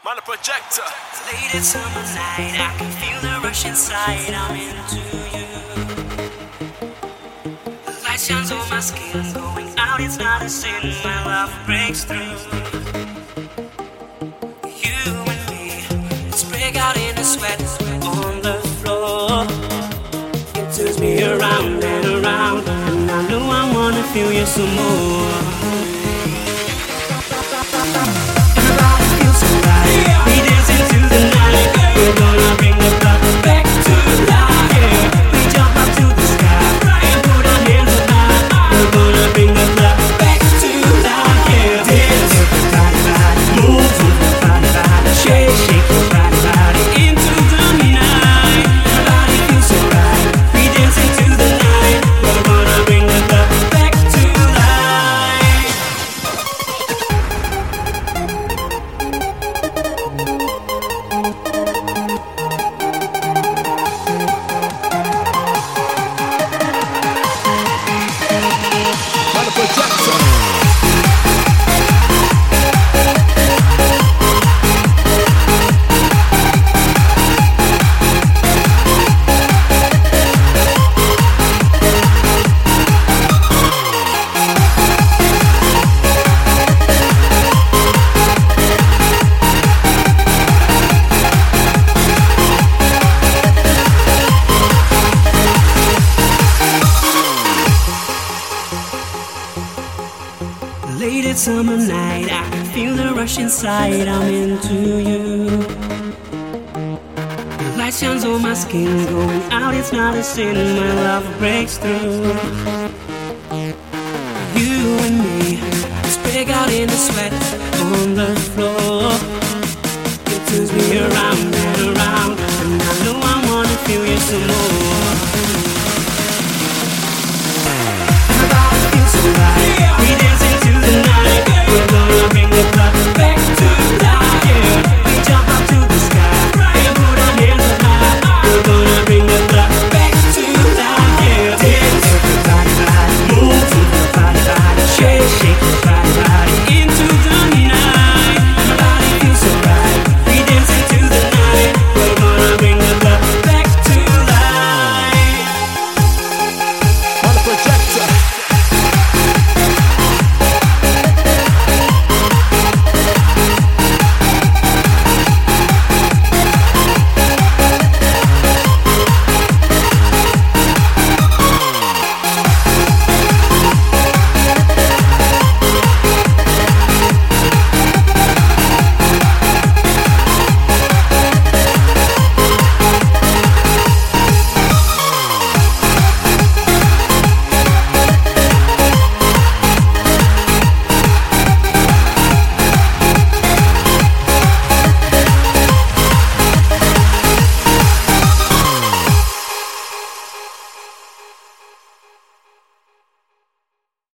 Man, a projector. Late summer night, I can feel the rush inside. I'm into you. The light shines on my skin, going out. It's not a sin. My love breaks through. You and me, let's break out in a sweat on the floor. It turns me around and around, and I know I wanna feel you some more. Everybody feels so right. We dance into the night. We're gonna bring the club back to life. We jump up to the sky and put our hands up high. We're gonna bring the club back to life. Yeah, dance your body, body, move your body, body, shake, shake your body, body into the night. Everybody feels so right. We dance into the night. We're gonna bring the club back to life. Man, a projector. Late summer night, I can feel the rush inside. I'm into you. The light shines on my skin, going out. It's not a sin. My love breaks through. You and me, let's break out in the sweat on the floor.